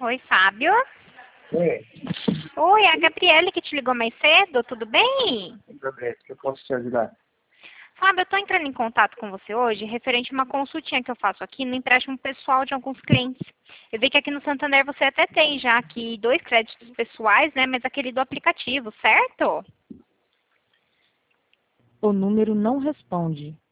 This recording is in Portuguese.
Oi, Fábio. Oi, Oi, é a Gabriele que te ligou mais cedo, tudo bem? Gabriel, que eu posso te ajudar? Fábio, eu tô entrando em contato com você hoje referente a uma consultinha que eu faço aqui no empréstimo pessoal de alguns clientes. Eu vi que aqui no Santander você até tem já aqui 2 créditos pessoais, né? Mas aquele do aplicativo, certo? O número não responde.